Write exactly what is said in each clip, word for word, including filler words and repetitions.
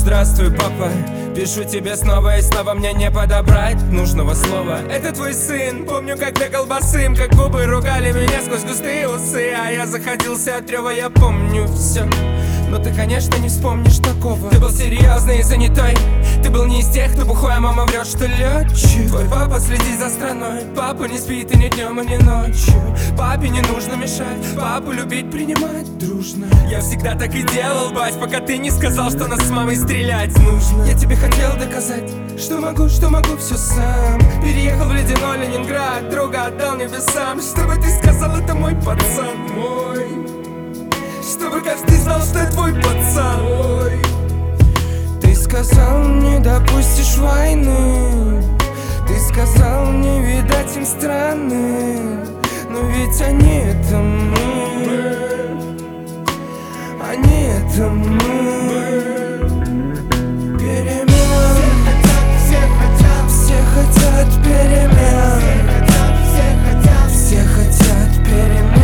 здравствуй, папа. Пишу тебе снова и снова, мне не подобрать нужного слова. Это твой сын, помню, как бегал босым, как губы ругали меня сквозь густые усы. А я заходился от рева, я помню все. Но ты, конечно, не вспомнишь такого. Ты был серьезный и занятой. Ты был не из тех, кто бухой, а мама врет, что летчик. Твой папа следит за страной. Папа не спит и ни днем, и ни ночью. Папе не нужно мешать, папу любить, принимать дружно. Я всегда так и делал, бать, пока ты не сказал, что нас с мамой стрелять нужно. Я тебе хотел доказать, что могу, что могу все сам. Переехал в ледяной Ленинград, друга отдал небесам. Чтобы ты сказал, это мой пацан, мой. Чтобы каждый знал, что я твой пацан. Ой. Ты сказал, не допустишь войны. Ты сказал, не видать им страны. Но ведь они это мы. Они это мы. Перемен. Все хотят, все хотят перемен. Все хотят перемен.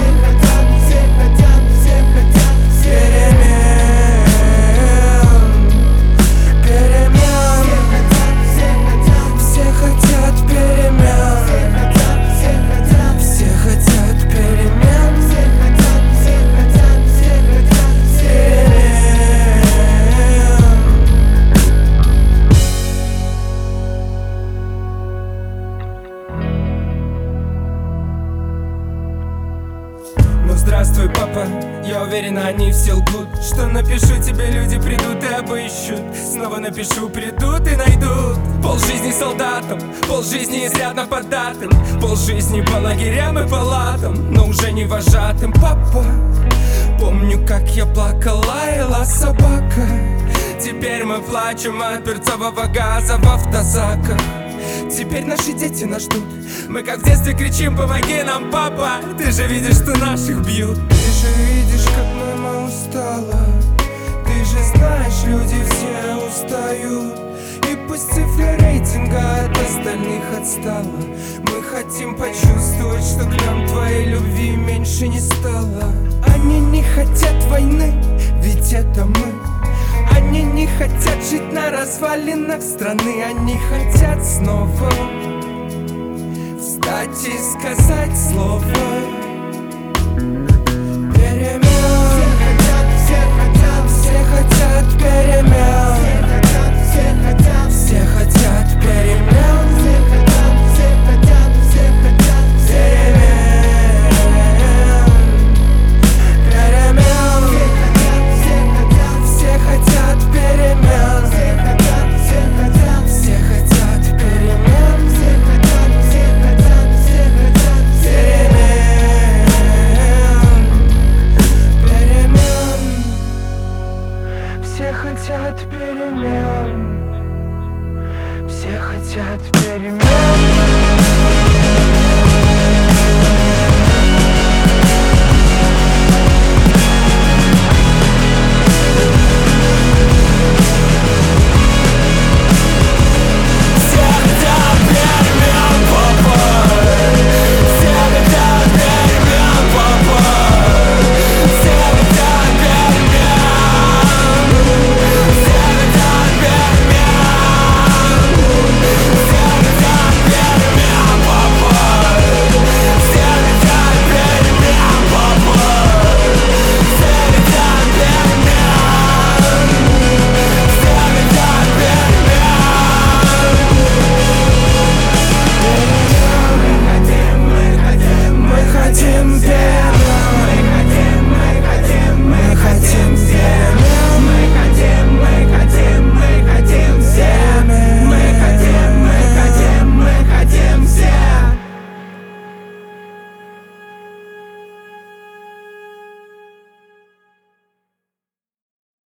Здравствуй, папа, я уверен, они все лгут. Что напишу тебе, люди придут и обыщут. Снова напишу, придут и найдут. Полжизни солдатам, полжизни изрядно поддатым, полжизни по лагерям и палатам, но уже не вожатым. Папа, помню, как я плакала, лаяла собака. Теперь мы плачем от перцового газа в автозаках. Теперь наши дети нас ждут. Мы как в детстве кричим: помоги нам, папа. Ты же видишь, что наших бьют. Ты же видишь, как мама устала. Ты же знаешь, люди все устают. И пусть цифра рейтинга от остальных отстала, мы хотим почувствовать, что к нам твоей любви меньше не стало. Они не хотят войны, ведь это мы. Они не хотят жить на развалинах страны. Они хотят снова встать и сказать слово.